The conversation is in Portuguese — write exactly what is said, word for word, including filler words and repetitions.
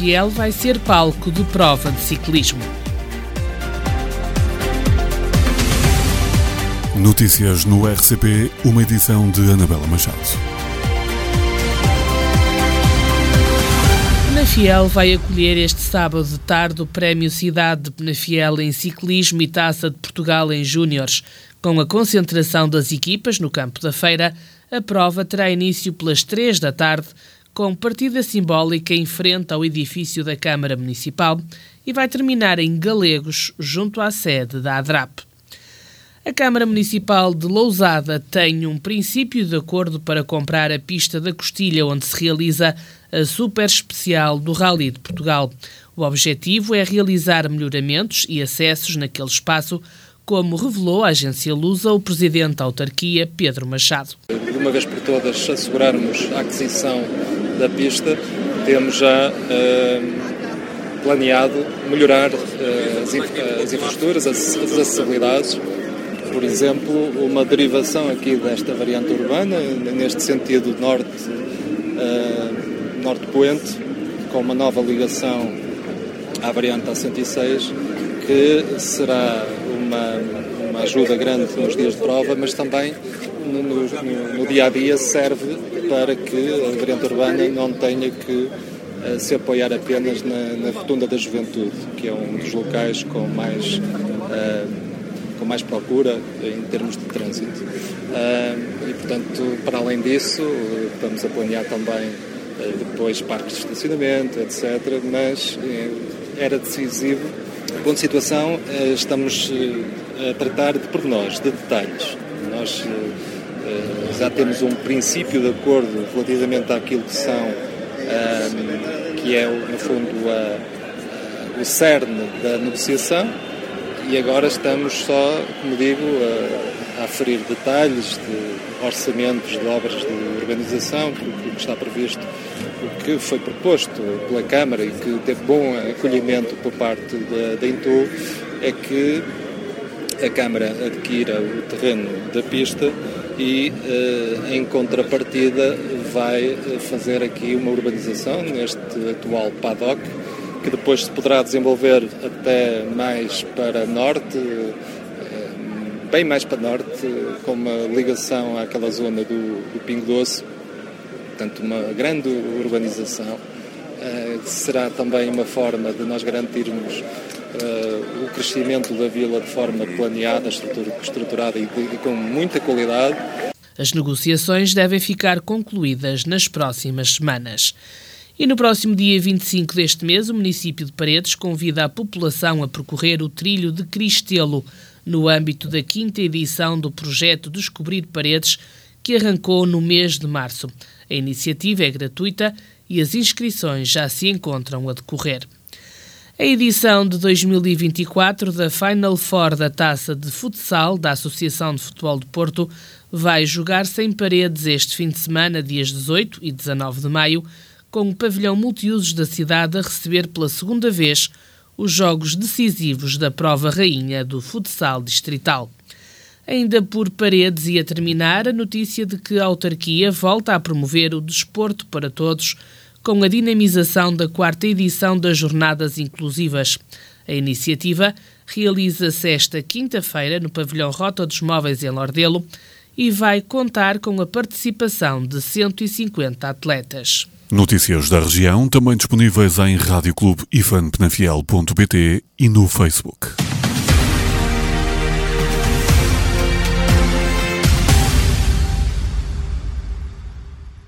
Penafiel vai ser palco de prova de ciclismo. Notícias no R C P, uma edição de Anabela Machado. Penafiel vai acolher este sábado de tarde o Prémio Cidade de Penafiel em Ciclismo e Taça de Portugal em Júniores. Com a concentração das equipas no campo da feira, a prova terá início pelas três da tarde, com partida simbólica em frente ao edifício da Câmara Municipal e vai terminar em Galegos, junto à sede da ADRAP. A Câmara Municipal de Lousada tem um princípio de acordo para comprar a pista da Costilha, onde se realiza a super especial do Rally de Portugal. O objetivo é realizar melhoramentos e acessos naquele espaço, como revelou a agência Lusa o presidente da autarquia, Pedro Machado. De uma vez por todas, assegurarmos a aquisição da pista, temos já uh, planeado melhorar uh, as, as infraestruturas, as, as acessibilidades. Por exemplo, uma derivação aqui desta variante urbana, neste sentido norte, uh, norte-poente, com uma nova ligação à variante A cento e seis, que será uma, uma ajuda grande nos dias de prova, mas também no, no, no dia-a-dia serve para que a variante urbana não tenha que uh, se apoiar apenas na, na Rotunda da Juventude, que é um dos locais com mais... Uh, com mais procura em termos de trânsito. Uh, e, portanto, para além disso, estamos a planear também uh, depois parques de estacionamento, etcétera. Mas uh, era decisivo. No ponto de situação, uh, estamos uh, a tratar de pormenores, de detalhes. Nós uh, uh, já temos um princípio de acordo relativamente àquilo que são, uh, que é, no fundo, a, a, o cerne da negociação. E agora estamos só, como digo, a, a aferir detalhes de orçamentos de obras de urbanização, porque o que está previsto, o que foi proposto pela Câmara e que teve bom acolhimento por parte da, da Intu, é que a Câmara adquira o terreno da pista e, eh, em contrapartida, vai fazer aqui uma urbanização neste atual paddock, que depois se poderá desenvolver até mais para norte, bem mais para norte, com uma ligação àquela zona do, do Pingo Doce, portanto uma grande urbanização. Será também uma forma de nós garantirmos o crescimento da vila de forma planeada, estruturada e, de, e com muita qualidade. As negociações devem ficar concluídas nas próximas semanas. E no próximo dia vinte e cinco deste mês, o município de Paredes convida a população a percorrer o trilho de Cristelo, no âmbito da quinta edição do projeto Descobrir Paredes, que arrancou no mês de março. A iniciativa é gratuita e as inscrições já se encontram a decorrer. A edição de dois mil e vinte e quatro da Final Four da Taça de Futsal da Associação de Futebol do Porto vai jogar-se em Paredes este fim de semana, dias dezoito e dezanove de maio, com o pavilhão multiusos da cidade a receber pela segunda vez os jogos decisivos da prova rainha do futsal distrital. Ainda por Paredes e a terminar, a notícia de que a autarquia volta a promover o desporto para todos com a dinamização da quarta edição das Jornadas Inclusivas. A iniciativa realiza-se esta quinta-feira no pavilhão Rota dos Móveis em Lordelo e vai contar com a participação de cento e cinquenta atletas. Notícias da região, também disponíveis em rádio clube ifan penafiel ponto pt e no Facebook.